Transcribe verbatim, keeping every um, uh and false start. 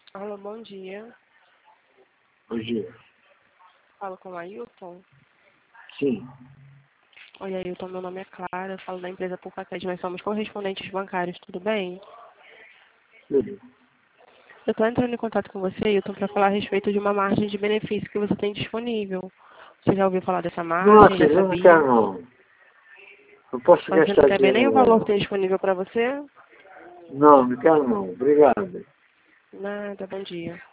Alô, bom dia. Bom dia. Falo com o Ailton. Sim. Oi, Ailton, meu nome é Clara, eu falo da empresa Pulcatec, nós somos correspondentes bancários, tudo bem? Tudo. Eu estou entrando em contato com você, Ailton, para falar a respeito de uma margem de benefício que você tem disponível. Você já ouviu falar dessa margem? Nossa, Já eu não sabia? quero não. Não posso Você não gastar quer ver nem dinheiro o valor que agora. tem disponível para você? Não, não quero não. Obrigado. Nada, bom dia.